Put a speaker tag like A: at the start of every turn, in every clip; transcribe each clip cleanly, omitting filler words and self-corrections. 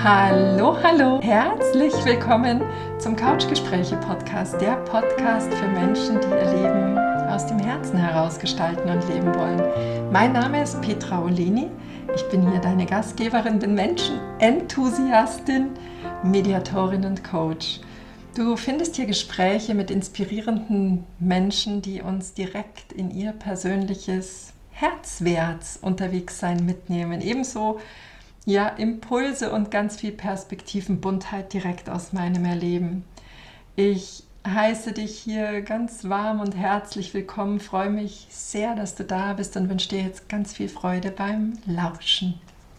A: Hallo, hallo! Herzlich willkommen zum Couchgespräche-Podcast, der Podcast für Menschen, die ihr Leben aus dem Herzen heraus gestalten und leben wollen. Mein Name ist Petra Oleni, ich bin hier deine Gastgeberin, bin Menschenenthusiastin, Mediatorin und Coach. Du findest hier Gespräche mit inspirierenden Menschen, die uns direkt in ihr persönliches Herzwärts unterwegs sein mitnehmen. Ebenso Impulse und ganz viel Perspektivenbuntheit direkt aus meinem Erleben. Ich heiße dich hier ganz warm und herzlich willkommen, freue mich sehr, dass du da bist und wünsche dir jetzt ganz viel Freude beim Lauschen.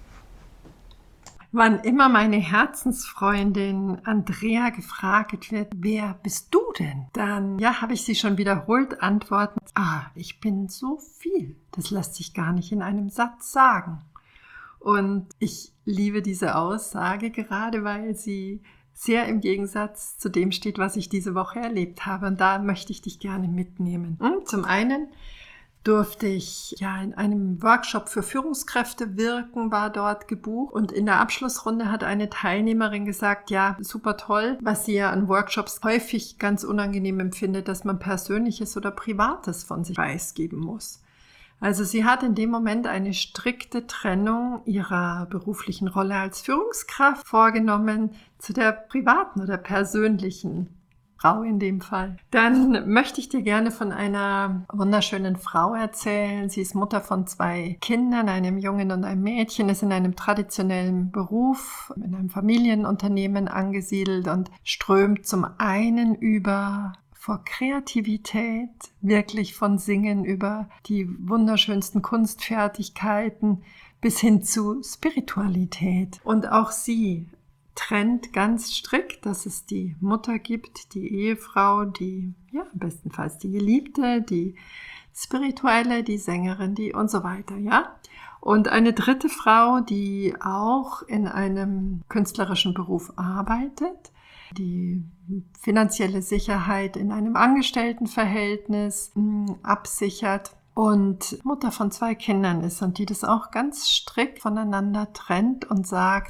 A: Wann immer meine Herzensfreundin Andrea gefragt wird, wer bist du denn? Dann habe ich sie schon wiederholt antworten, ich bin so viel, das lässt sich gar nicht in einem Satz sagen. Und ich liebe diese Aussage, gerade weil sie sehr im Gegensatz zu dem steht, was ich diese Woche erlebt habe. Und da möchte ich dich gerne mitnehmen. Zum einen durfte ich in einem Workshop für Führungskräfte wirken, war dort gebucht. Und in der Abschlussrunde hat eine Teilnehmerin gesagt, super toll, was sie ja an Workshops häufig ganz unangenehm empfindet, dass man Persönliches oder Privates von sich preisgeben muss. Also sie hat in dem Moment eine strikte Trennung ihrer beruflichen Rolle als Führungskraft vorgenommen zu der privaten oder persönlichen Frau in dem Fall. Dann möchte ich dir gerne von einer wunderschönen Frau erzählen. Sie ist Mutter von 2 Kindern, einem Jungen und einem Mädchen, ist in einem traditionellen Beruf, in einem Familienunternehmen angesiedelt und strömt zum einen über vor Kreativität, wirklich von Singen über die wunderschönsten Kunstfertigkeiten bis hin zu Spiritualität. Und auch sie trennt ganz strikt, dass es die Mutter gibt, die Ehefrau, die bestenfalls die Geliebte, die Spirituelle, die Sängerin, die und so weiter, Und eine dritte Frau, die auch in einem künstlerischen Beruf arbeitet, die finanzielle Sicherheit in einem Angestelltenverhältnis absichert und Mutter von 2 Kindern ist und die das auch ganz strikt voneinander trennt und sagt,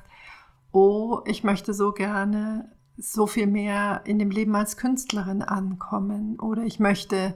A: ich möchte so gerne so viel mehr in dem Leben als Künstlerin ankommen oder ich möchte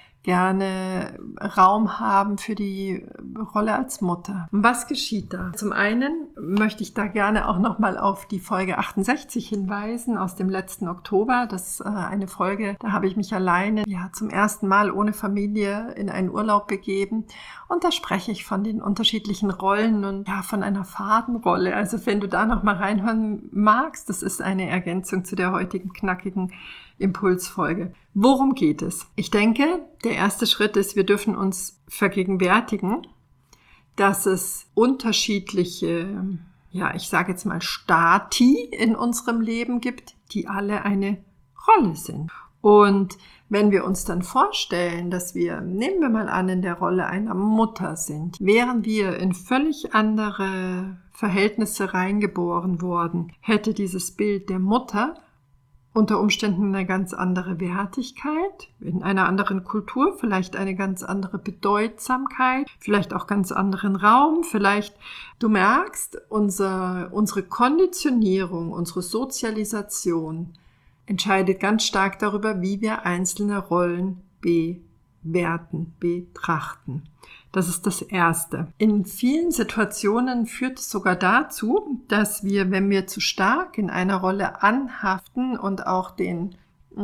A: gerne Raum haben für die Rolle als Mutter. Was geschieht da? Zum einen möchte ich da gerne auch nochmal auf die Folge 68 hinweisen aus dem letzten Oktober. Das ist eine Folge, da habe ich mich alleine zum ersten Mal ohne Familie in einen Urlaub begeben und da spreche ich von den unterschiedlichen Rollen und von einer Fadenrolle. Also wenn du da nochmal reinhören magst, das ist eine Ergänzung zu der heutigen knackigen Impulsfolge. Worum geht es? Ich denke, der erste Schritt ist, wir dürfen uns vergegenwärtigen, dass es unterschiedliche, ich sage jetzt mal Stati in unserem Leben gibt, die alle eine Rolle sind. Und wenn wir uns dann vorstellen, dass wir, nehmen wir mal an, in der Rolle einer Mutter sind, wären wir in völlig andere Verhältnisse reingeboren worden, hätte dieses Bild der Mutter unter Umständen eine ganz andere Wertigkeit, in einer anderen Kultur, vielleicht eine ganz andere Bedeutsamkeit, vielleicht auch ganz anderen Raum, vielleicht, du merkst, unsere Konditionierung, unsere Sozialisation entscheidet ganz stark darüber, wie wir einzelne Rollen bewerten, betrachten. Das ist das Erste. In vielen Situationen führt es sogar dazu, dass wir, wenn wir zu stark in einer Rolle anhaften und auch den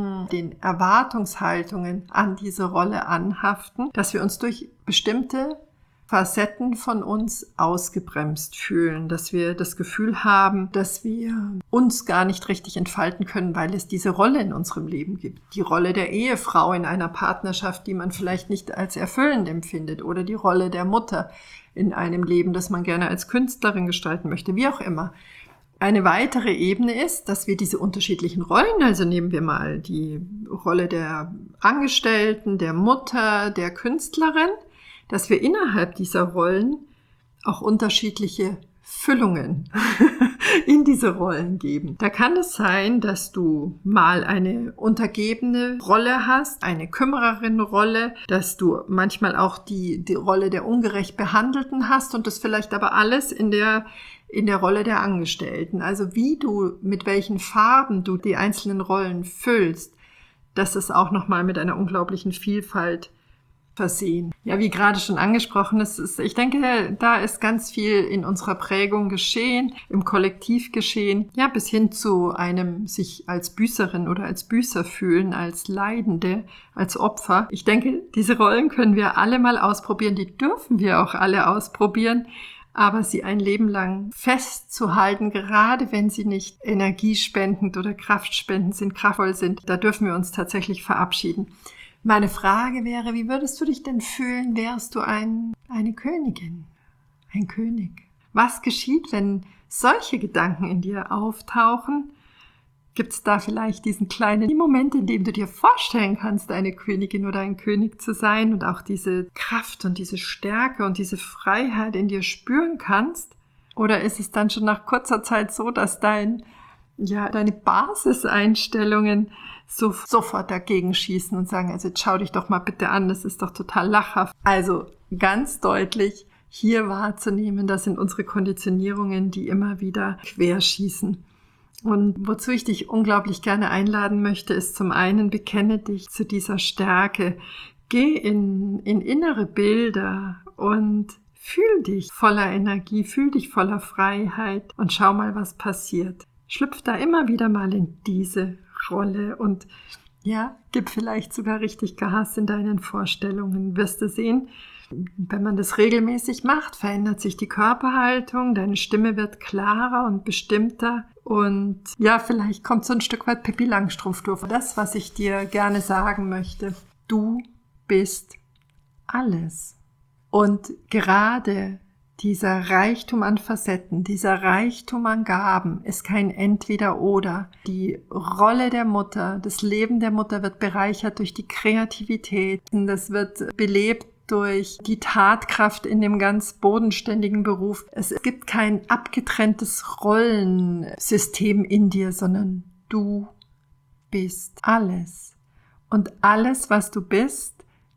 A: Erwartungshaltungen an diese Rolle anhaften, dass wir uns durch bestimmte Facetten von uns ausgebremst fühlen, dass wir das Gefühl haben, dass wir uns gar nicht richtig entfalten können, weil es diese Rolle in unserem Leben gibt. Die Rolle der Ehefrau in einer Partnerschaft, die man vielleicht nicht als erfüllend empfindet, oder die Rolle der Mutter in einem Leben, das man gerne als Künstlerin gestalten möchte, wie auch immer. Eine weitere Ebene ist, dass wir diese unterschiedlichen Rollen, also nehmen wir mal die Rolle der Angestellten, der Mutter, der Künstlerin, dass wir innerhalb dieser Rollen auch unterschiedliche Füllungen in diese Rollen geben. Da kann es sein, dass du mal eine untergebene Rolle hast, eine Kümmererin-Rolle, dass du manchmal auch die Rolle der ungerecht Behandelten hast und das vielleicht aber alles in der in der Rolle der Angestellten. Also mit welchen Farben du die einzelnen Rollen füllst, das ist auch nochmal mit einer unglaublichen Vielfalt versehen. Ja, wie gerade schon angesprochen, ich denke, da ist ganz viel in unserer Prägung geschehen, im Kollektiv geschehen, ja, bis hin zu einem sich als Büßerin oder als Büßer fühlen, als Leidende, als Opfer. Ich denke, diese Rollen können wir alle mal ausprobieren, die dürfen wir auch alle ausprobieren, aber sie ein Leben lang festzuhalten, gerade wenn sie nicht energiespendend oder kraftspendend sind, kraftvoll sind, da dürfen wir uns tatsächlich verabschieden. Meine Frage wäre, wie würdest du dich denn fühlen, wärst du eine Königin, ein König? Was geschieht, wenn solche Gedanken in dir auftauchen? Gibt es da vielleicht diesen kleinen Moment, in dem du dir vorstellen kannst, eine Königin oder ein König zu sein und auch diese Kraft und diese Stärke und diese Freiheit in dir spüren kannst? Oder ist es dann schon nach kurzer Zeit so, dass deine Basiseinstellungen sofort dagegen schießen und sagen, also jetzt schau dich doch mal bitte an, das ist doch total lachhaft. Also ganz deutlich hier wahrzunehmen, das sind unsere Konditionierungen, die immer wieder querschießen. Und wozu ich dich unglaublich gerne einladen möchte, ist zum einen, bekenne dich zu dieser Stärke, geh in innere Bilder und fühl dich voller Energie, fühl dich voller Freiheit und schau mal, was passiert. Schlüpf da immer wieder mal in diese Rolle und ja, gib vielleicht sogar richtig Gas in deinen Vorstellungen. Wirst du sehen, wenn man das regelmäßig macht, verändert sich die Körperhaltung, deine Stimme wird klarer und bestimmter und ja, vielleicht kommt so ein Stück weit Pippi Langstrumpf durch. Das, was ich dir gerne sagen möchte, du bist alles. Und gerade dieser Reichtum an Facetten, dieser Reichtum an Gaben ist kein Entweder-Oder. Die Rolle der Mutter, das Leben der Mutter wird bereichert durch die Kreativität. Das wird belebt durch die Tatkraft in dem ganz bodenständigen Beruf. Es gibt kein abgetrenntes Rollensystem in dir, sondern du bist alles. Und alles, was du bist,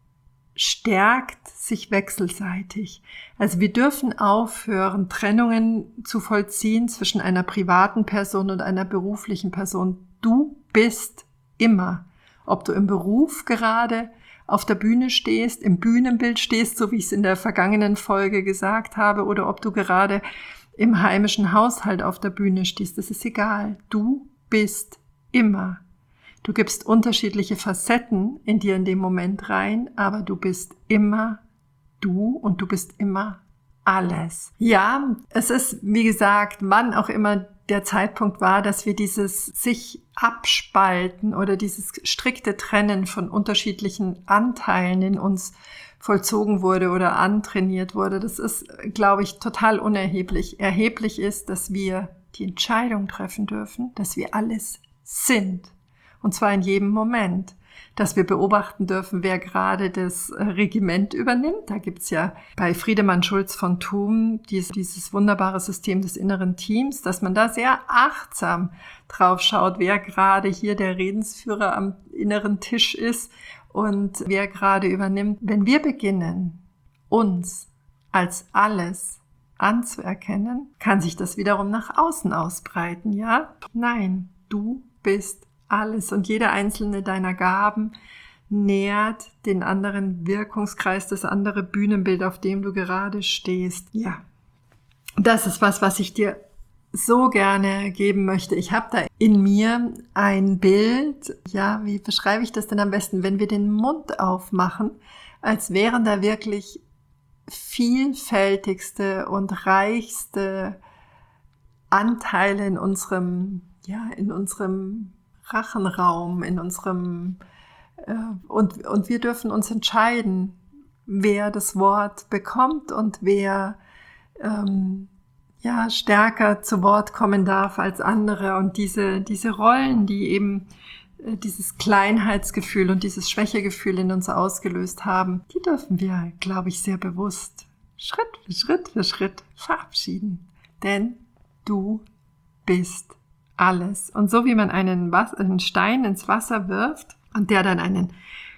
A: stärkt sich wechselseitig. Also wir dürfen aufhören, Trennungen zu vollziehen zwischen einer privaten Person und einer beruflichen Person. Du bist immer, ob du im Beruf gerade auf der Bühne stehst, im Bühnenbild stehst, so wie ich es in der vergangenen Folge gesagt habe, oder ob du gerade im heimischen Haushalt auf der Bühne stehst, das ist egal. Du bist immer. Du gibst unterschiedliche Facetten in dir in dem Moment rein, aber du bist immer du und du bist immer alles. Ja, es ist, wie gesagt, wann auch immer der Zeitpunkt war, dass wir dieses sich abspalten oder dieses strikte Trennen von unterschiedlichen Anteilen in uns vollzogen wurde oder antrainiert wurde. Das ist, glaube ich, total unerheblich. Erheblich ist, dass wir die Entscheidung treffen dürfen, dass wir alles sind. Und zwar in jedem Moment, dass wir beobachten dürfen, wer gerade das Regiment übernimmt. Da gibt's ja bei Friedemann Schulz von Thun dieses wunderbare System des inneren Teams, dass man da sehr achtsam drauf schaut, wer gerade hier der Redensführer am inneren Tisch ist und wer gerade übernimmt. Wenn wir beginnen, uns als alles anzuerkennen, kann sich das wiederum nach außen ausbreiten, ja? Nein, du bist alles und jede einzelne deiner Gaben nährt den anderen Wirkungskreis, das andere Bühnenbild, auf dem du gerade stehst. Ja, das ist was ich dir so gerne geben möchte. Ich habe da in mir ein Bild, ja, wie beschreibe ich das denn am besten, wenn wir den Mund aufmachen, als wären da wirklich vielfältigste und reichste Anteile in unserem Rachenraum, in unserem und wir dürfen uns entscheiden, wer das Wort bekommt und wer stärker zu Wort kommen darf als andere. Und diese Rollen, die eben dieses Kleinheitsgefühl und dieses Schwächegefühl in uns ausgelöst haben, die dürfen wir, glaube ich, sehr bewusst Schritt für Schritt verabschieden. Denn du bist alles. Und so wie man einen Stein ins Wasser wirft und der dann einen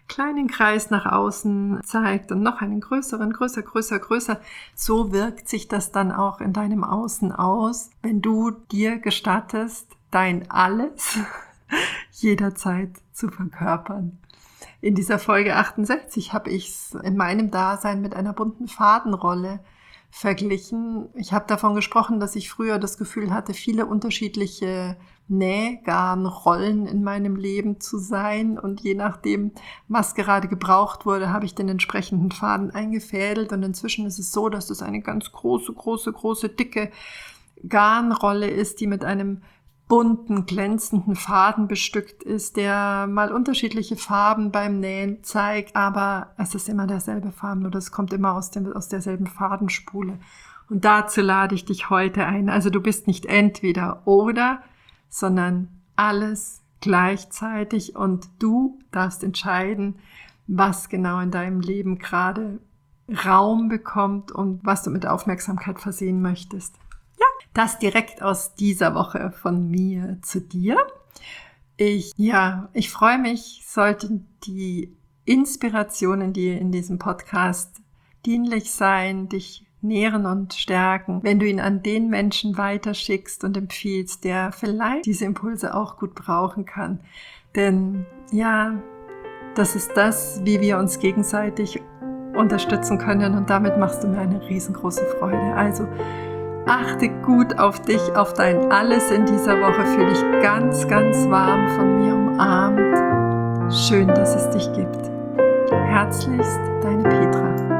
A: kleinen Kreis nach außen zeigt und noch einen größeren, größer. So wirkt sich das dann auch in deinem Außen aus, wenn du dir gestattest, dein Alles jederzeit zu verkörpern. In dieser Folge 68 habe ich es in meinem Dasein mit einer bunten Fadenrolle verglichen. Ich habe davon gesprochen, dass ich früher das Gefühl hatte, viele unterschiedliche Nähgarnrollen in meinem Leben zu sein, und je nachdem, was gerade gebraucht wurde, habe ich den entsprechenden Faden eingefädelt, und inzwischen ist es so, dass es eine ganz große, dicke Garnrolle ist, die mit einem bunten, glänzenden Faden bestückt ist, der mal unterschiedliche Farben beim Nähen zeigt, aber es ist immer derselbe Faden oder es kommt immer aus derselben Fadenspule. Und dazu lade ich dich heute ein. Also du bist nicht entweder oder, sondern alles gleichzeitig, und du darfst entscheiden, was genau in deinem Leben gerade Raum bekommt und was du mit Aufmerksamkeit versehen möchtest. Das direkt aus dieser Woche von mir zu dir. Ich freue mich, sollten die Inspirationen, die in diesem Podcast dienlich sein, dich nähren und stärken, wenn du ihn an den Menschen weiterschickst und empfiehlst, der vielleicht diese Impulse auch gut brauchen kann. Denn das ist das, wie wir uns gegenseitig unterstützen können, und damit machst du mir eine riesengroße Freude. Also achte gut auf dich, auf dein Alles in dieser Woche. Fühl dich ganz warm von mir umarmt. Schön, dass es dich gibt. Herzlichst, deine Petra.